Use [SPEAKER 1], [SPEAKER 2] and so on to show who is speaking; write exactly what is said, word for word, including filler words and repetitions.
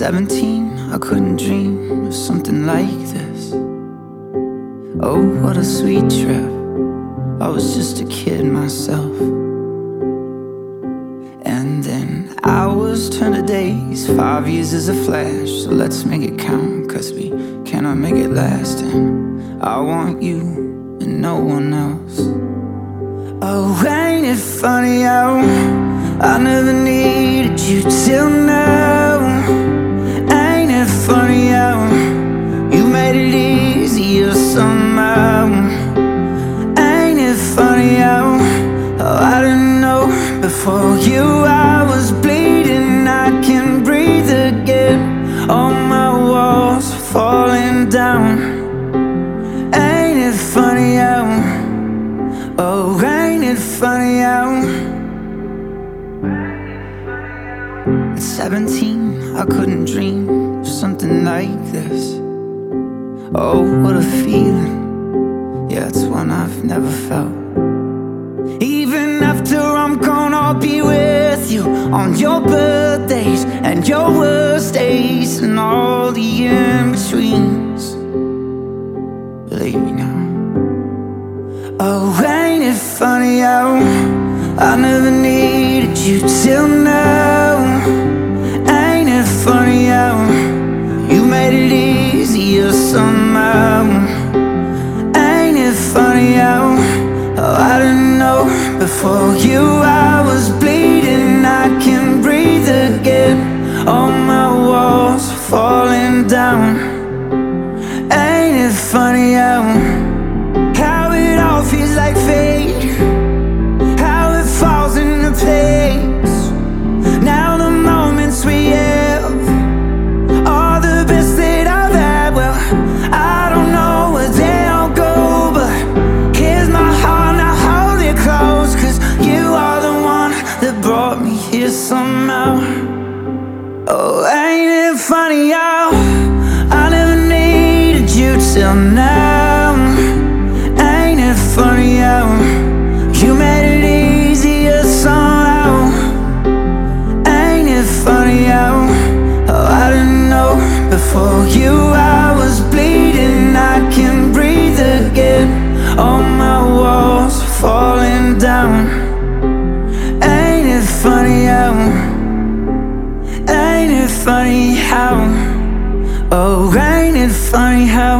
[SPEAKER 1] seventeen, I couldn't dream of something like this. Oh, what a sweet trip. I was just a kid myself. And then hours turn to days, five years is a flash. So let's make it count, cause we cannot make it last. And I want you and no one else. Oh, ain't it funny how I never needed you till now. Ain't it funny how you made it easier somehow. Ain't it funny how oh, I didn't know before you I was bleeding. I can breathe again. All my walls are falling down. Ain't it funny how oh, ain't it funny how at seventeen, I couldn't dream of something like this. Oh, what a feeling. Yeah, it's one I've never felt. Even after I'm gone, I'll be with you on your birthdays and your worst days and all the in-betweens. Believe me now. Oh, ain't it funny how I never needed you till now. Ain't it funny how you made it easier somehow. Ain't it funny how oh, I didn't know before you I was bleeding. I can breathe again. All my walls are falling down. Ain't it funny how how it all feels like fate, how it falls into place. Now the moments we have are the best that I've had. Well, I don't know where they'll go, but here's my heart, now hold it close, cause you are the one that brought me here somehow. Oh, ain't it funny how I never needed you till now. Ain't it funny how you made it easier somehow. Ain't it funny how oh, I didn't know before you I was bleeding. I can breathe again. All my walls are falling down. Ain't it funny how ain't it funny how oh, ain't it funny how